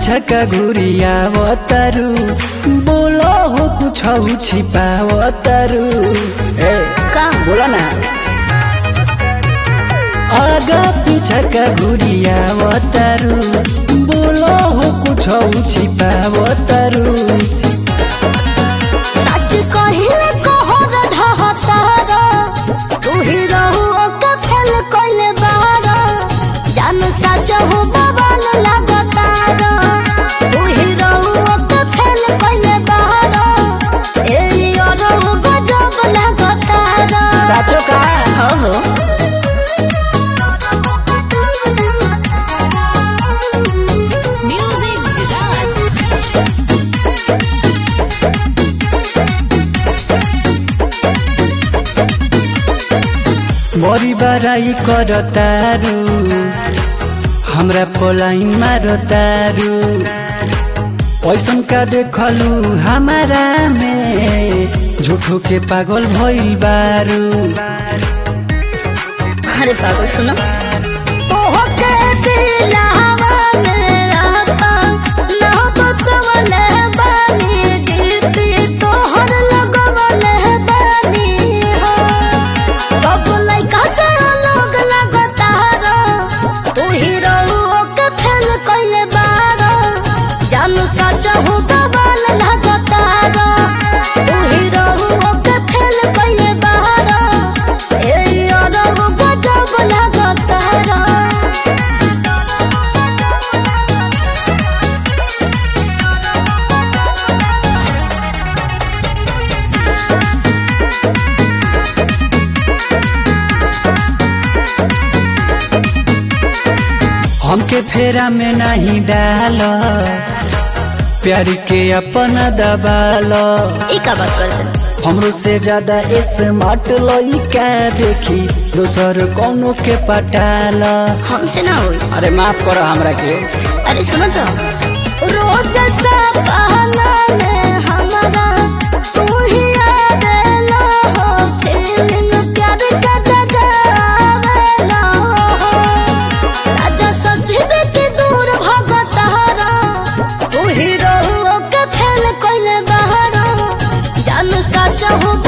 पीछा का घुरिया तारू बोलो हो कुछ छिपाव तारू का बोला ना आगा पीछा का घुरिया तारू बोलो हो कुछ छिपाव तारू सच कहिले कहर ढहतारा तू ही रहू ओका खेल कइले बारा जान सच हो बवाल लागतारा तू ही रहू ओका खेल कइले बारा एली और गजब लागतारा साचो का ओहो म्यूजिक विराज मोरी बराई कर तारू हमरा पोलाइन मारो तारू ऐसन का देखलू हमारा में झूठो के पागल भइल बारू अरे पागल सुनो ओहो के दिलवा में आता ना बसवल बानी दिलती तोहर लगवल बानी हो सब लइका से लोग लगतारा तू ही रहू ओके फेल कइले बारा जान सच हो बवाल लगतारा तू ही रहू ओके फेल कइले बारा ए और गजब लगतारा हमके फेरा में नहीं डाल प्यार के अपना दबाल ई का बात करते हमरो से ज्यादा स्मार्ट लइका देखी दोसर कौनो के पटाल हमसे ना होई अरे माफ करो हमरा के अरे सुनो तो रोज सपना में हमारा तू ही आवेला हो फीलिंग प्यार का जगावेला हो राजा ससीब के दूर भगतारा तू ही रहू के फेल कइले बहारा जान सच हो